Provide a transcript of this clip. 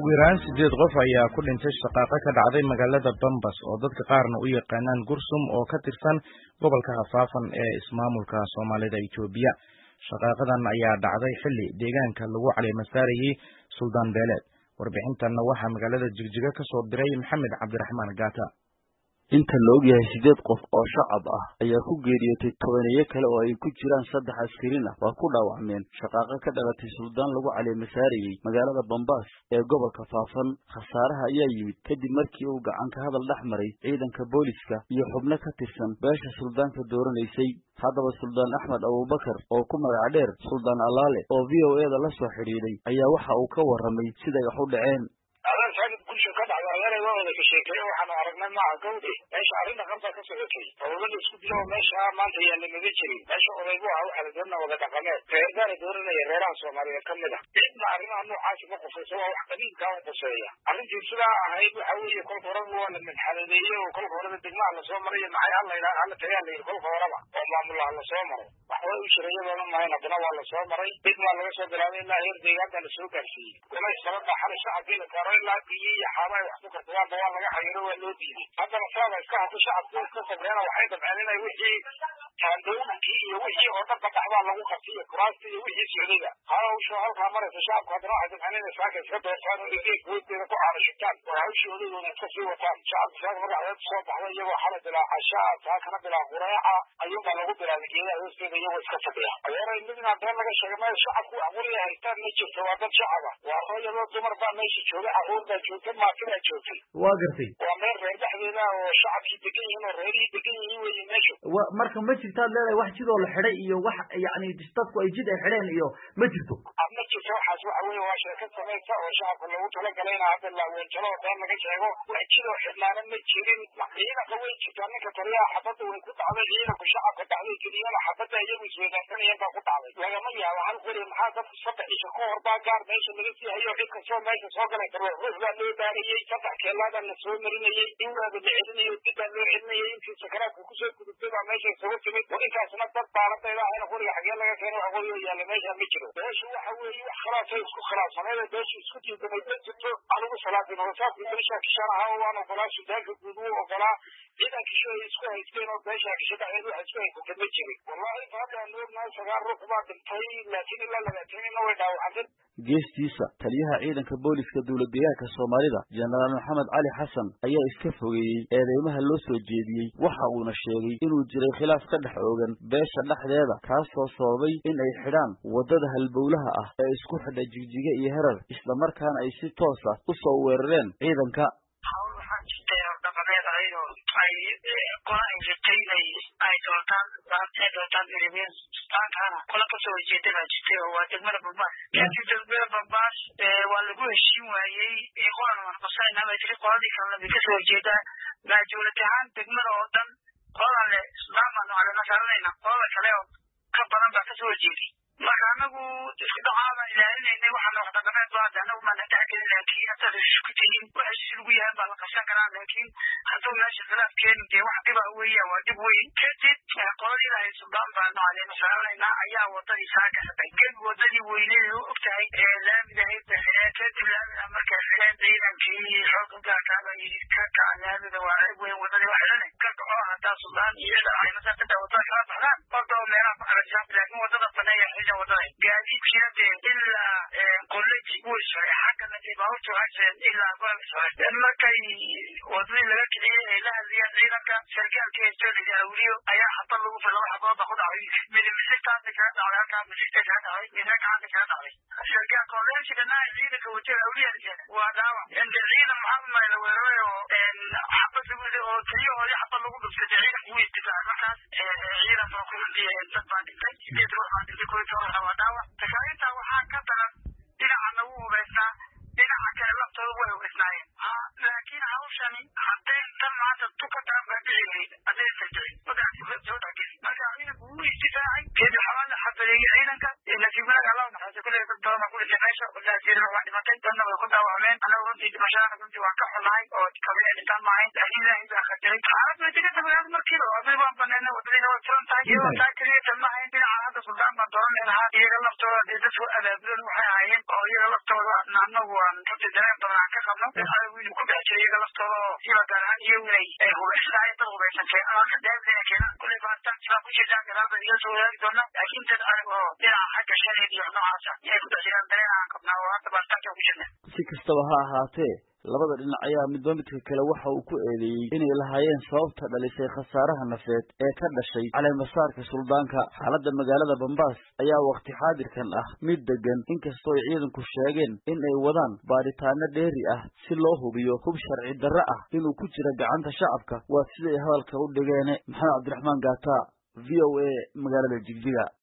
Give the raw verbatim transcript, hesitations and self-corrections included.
ugu yaraan sideed qof ayaa ku dhintay shaqaaqa ka dhacday magaalada Bombas oo dadka qaarna u yaqaanaan Gursum oo ka tirsan gobolka Hafaafan ee ismaamulka Soomaalida Itoobiya. Shaqaaqadan ayaa dhacday xilli deegaanka lagu caleemasaarayay Suldaan Beeleed. Warbixintan waxaa magaalada Jigjiga ka soo diray Maxamed Cabdiraxmaan Gaata. inta la og yahay sideed qof oo shacab ah ayaa ku geeriyootay tobaneeyo kale oo ay ku jiraan saddex askariin ah waa ku dhaawacmeen shaqaaqa ka dhalatay suldaan lagu caleemasaarayay magaalada Bombas ee gobolka Faafan. Khasaaraha ayaa yimid kadib markii uu gacan ka hadal dhex maray ciidanka booliska iyo xubno ka tirsan beesha suldaanka dooranaysay. haddaba Suldaan Axmed Abubakar oo ku magac dheer Suldaan Alaale oo V O A da la soo xiriiray ayaa waxa uu ka warramay sida ay wax u dhaceen. waxaanu aragnay maaha gawde meesha arrinta qarba ka socotay howlada isku dilo meesha maanta yaa lamaga jirin meesha odaygu ah waxaa la doonaa wada dhaqameed reerdaara dooranaya reeraha Soomaaliya ka mid ah cidna arrimaha noocaasi ma qufayso waa wax qadiimkaa u quseeya arrintii sidaa ahayd waxa weeye kolka horeba waa la madxaladeeyey oo kolka horeba degmaha lasoo marayo maxay alla yidhaha alla tagaa la yidhi kolka horeba oo maamulaha lasoo maro waxway u shirayadooda mahayn haddana waa lasoo maray degmaa laga soo bilaabay ilaa heer deegaanbaa lasoo gaarsiiyey golays sababa xalay shacabkii la saaro ilaa biyo iyo xaabaa wax ku kartagaanba waa laga xayiro waa loo diiday haddana saaba iska hadda shacabku iska sabreena waxay dabceen inay wixii taandooyinkii iyo wixii oo dhan badhaxbaa lagu qabtiyo kuraasta iyo wixii socdayba hawsha halkaa maraysa shacabku haddana waxay dabceen inay saaka iska doortaan oo egeeg hoosteeda ku caarashitaan oo hawshii odaydooda iska sii wataan shacabku saaka marka xadeed soo baxday iyagoo xalay bilaa cashaa saakana bilaa qureeca ayuunbaa lagu bilaabay geedaha hoosteeda iyagoo iska fadhiya adeeray midnaa been laga sheegay meel shacabku aquriya haystaan ma jirto waa dad shacaba waa hooyadoo dumar baa meesha jooga caruur baa joogta maatidaa joogtay waa gartay waa meel reer dhexdeeda oo shacabkii degan yihiin oo reerihii degan yihiin weeye meesha marka ma jirtaad leedahay wax jidoo la xidhay iyo wax yacni dadku ay jid ay xidheen iyo ma jirto ma jirto waxaas waxa weeye waa sheeko samaysa oo shacabka loogu talagalay in hadda la weejalo oo been laga sheego wax jidoo xidhnaana ma jirin ciidanka way jirtaa ninka taliyaha xabadda way ku dhacday ciidanku shacabka dhacday keliyana xabadda iyagu isweydaarsanayeen baa ku dhacday lagama yaabo hal qori maxaa dadku saddex isha ka hor baa gaar meesha laga sii hayo cid kastoo meesha soo galay ruux ruux baa loo baarayey saddex keelaadaa la soo marinayey in waaba la celinayo dib baa loo celinayay intii sakaraadka kusoo gudubtay baa meesha isugu timid oo intaasna dad baaradayda ahayna qoriga xagee laga keenay wax qori oo yaalla meesha ma jiro beeshu waxa weeye wax khilaafay isku khilaafsaneeda beeshu isku diidanay ma jirto anigu salaadii nabasaadkii beesha kishan ahaa waan ogolaa sudaanka guud uu ogolaa ciidan kisho ay isku haysteen oo beesha kisho dhexdeed waxa isku haysatay ma jirin wallahi hadda aan ognahay sagaal ruux baa dhintay laakiin ilaa labaatanin way dhaawacantay. geestiisa taliyaha ciidanka booliska dowladda deegaanka Soomaalida Jenaraal Maxamed Cali Xasan ayaa iska fogeeyay eedeymaha loo soo jeediyey waxa uuna sheegay inuu jiray khilaaf ka dhex oogan beesha dhexdeeda kaasoo sababay in ay xidhaan wadada halbowlaha ah ee isku xidha Jigjiga iyo Herar isla markaana ay si toos ah u soo weerareen ciidanka. ay doontaan baantay doontaan ilmiin staantana kula ka soo jeeday baa jirtay oo waa degmada Bombas kadib degmada Bombas waa lagu heshiin waayey ee qoran waan qasayna ma jiri qoladii kale ka soo jeeda maajuladahan degmada oo dhan qoran le islaamana wala nasarayna qolada kale oo ka badan baa ka soo jeeday marka anagu isku dhacaaba ilaalinayna waxaan wax dhaqameed baa anagu ma nadaagay laakiin hada isku tihiin waxa si lagu yahay baa la qasan karaa laakiin hadduu meesha khilaaf keeni dee wax dhiba weeyaa waa dhib weyn kadib qoladii ilaahay suldaan baa nacay nasarayna ayaa wadadii saaka kadib wadadii weynay oo ogtahay ee laamida hayda kadib laamida marka xireen ciidankii xoog gaarkaaba yiri ka kaanaada waa ay weyn wadadii waxaan ka kaco hadaa suldaan iyo ay mas'aada wadada kala baxdaan oo meelaha ku aragsan laakiin wadada banaya xiga wadada gaadiid jirade ilaa qoladii way soo xaqana tibaawtu haysan ilaa gool soo markay wadadii laga kiciyay ilaa hadiyad ciidanka sarkaalka ee jooga awliyo ayaa xabad lagu falay xabada ku dhacay midimisitaan ka dhacay ka midimisitaan ka dhacay midimisitaan ka dhacay sarkaalka qoladii kana ciidanka wajah awliyo waa daawa inta ciidan maxamed la weerayo xabad lagu oo tiriyo oo xabad lagu dhufay ciidanka uu isticmaalay markaas ciidanka ku dhintay dad baa dhintay sidoo kale ku jooga waa daawa takaarinta waxaa ka daran dhinaca uu weesna dhinaca kale laftooda way weesnaayeen laakiin hawshani hadday tan maanta tukataan baa dhiciyay aday tajay wadaadku soo dhagay marka ciidanku uu istifaacay kadib xawaalada xabadeeyay ciidanka laakiin marka Allah naxariisto kale dad badan ku dhintay meesha wadaadku waa dhimatay dadna way ku dhaawacmeen dhaawacmeen anagu runtii dhimashada runtii waan ka xunahay oo kabi dhintaan maahayn laakiin ilaahay baa qadaray xaalad way degan tahay markiiba wadada waan banayna wadadina way furan tahay iyadoo taa keliya tan maahayn dhinaca hadda suldaan baan dooran lahaa iyaga laftooda dee dadku abaabulan waxay ahaayeen oo iyaga laftooda anagu waan runtii dareen badan aan ka qabno adagu inuu ku dhex jiray iyaga laftooda oo siba gaar ahaan iyagu inay ay hubaysanaayeen dad hubaysan keenaan daadina keenaan kuley baaritaan sidaa ku jirtaan gadaal baan iga soo wadaagi doonaa laakiin dad anig oo dhinaca xagga shalay iyo noocaasa inay ku dhex jiraan dareen aan qabnaa oo hadda baaritaanka ku jirna si kastaba ha ahaatee labada dhinac ayaa midba midka kale waxa uu ku eedeeyey inay lahaayeen sababta dhalisay khasaaraha nafeed ee ka dhashay caleemasaarka suldaanka. xaaladda magaalada Bambaas ayaa waqti xaadirkan ah mid degan, inkastoo ay ciidanku sheegeen in ay wadaan baaritaano dheeri ah si loo hubiyo hub sharci darro ah inuu ku jiro gacanta shacabka. waa siday hadalka u dhigeen. Maxamed Cabdiraxmaan Gaata, V O A, magaalada Jigjiga.